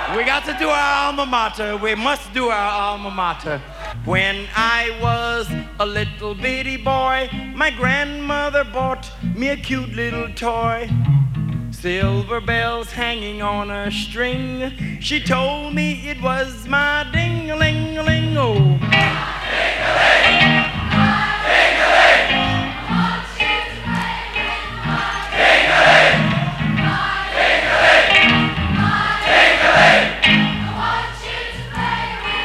We got to do our alma mater. We must do our alma mater. When I was a little bitty boy, my grandmother bought me a cute little toy. Silver bells hanging on a string. She told me it was my ding-a-ling-a-ling-o. Ding-a-ling, ding-a-ling. Want you to play with my ding-a-ling, ding-a-ling, ding-a-ling. I want you to play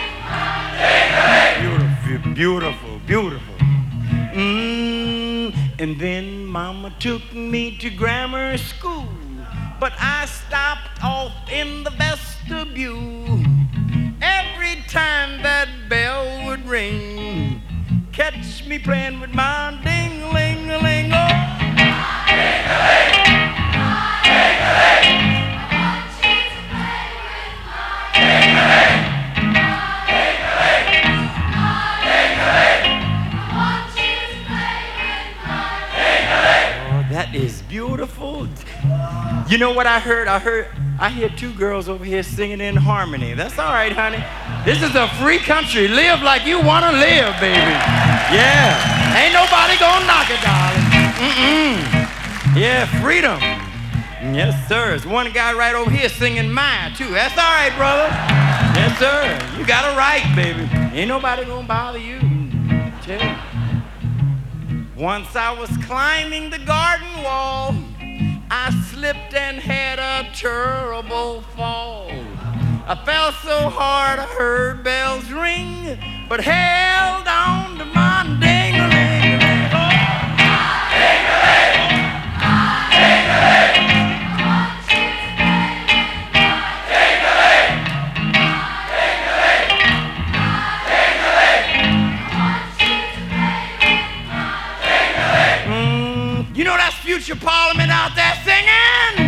with my ding-a-ling. Beautiful, beautiful, beautiful. And then Mama took me to grammar school, but I stopped off in the vestibule. Every time that bell would ring, catch me playing with my ding-a-ling-a-ling. Oh, ding-a-ling, ding-a-ling. I want you to play with my ding-a-ling, ding-a-ling, ding-a-ling. I want you to play with my ding-a-ling. Oh, that is beautiful. You know what I heard? I hear two girls over here singing in harmony. That's all right, honey. This is a free country. Live like you want to live, baby. Yeah. Ain't nobody gonna knock it, darling. Yeah, freedom. Yes, sir. There's one guy right over here singing mine, too. That's all right, brother. Yes, sir. You got a right, baby. Ain't nobody gonna bother you. Tell you. Once I was climbing the garden wall, I slipped and had a terrible fall. I fell so hard I heard bells ring, but held on to my ding-a-ling-a-ling. Oh. Ding-a-ling, ding-a-ling. I want you to play with my ding-a-ling, ding-a-ling, ding-a-ling. I want you to play with my ding-a-ling. You know that's future Parliament out there singing?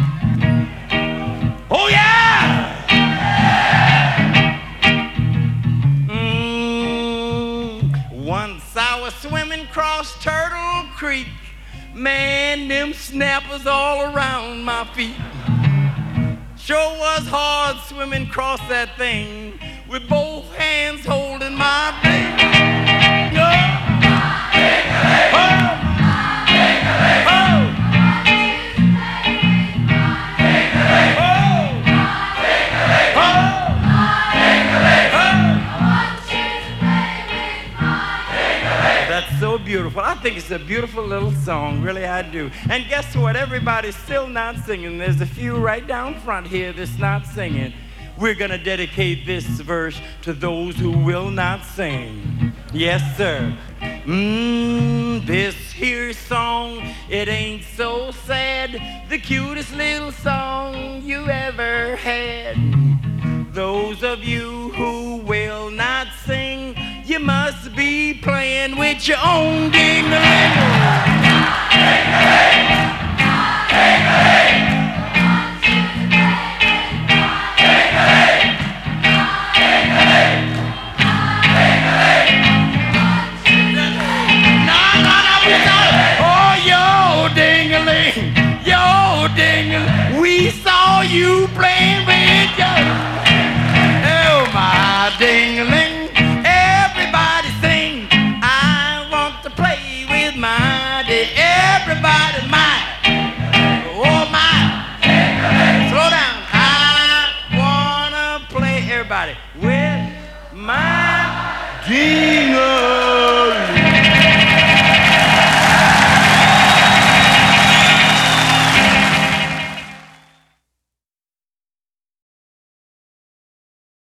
Oh, yeah! Once I was swimming across Turtle Creek. Man, them snappers all around my feet. Sure was hard swimming across that thing with both hands holding my thing. Oh. That's so beautiful. I think it's a beautiful little song, really I do. And guess what? Everybody's still not singing. There's a few right down front here that's not singing. We're gonna dedicate this verse to those who will not sing. Yes, sir. This here song, it ain't so sad. The cutest little song you ever had. Those of you who will not sing, you must be playing with your own ding-a-ling. Ding-a-ling, ding-a-ling. We saw you playing with your, oh my ding-a-ling. Everybody sing, I want to play with my ding. Everybody mine, oh my ding-a-ling. Slow down, I wanna play, everybody, with my ding-a-ling.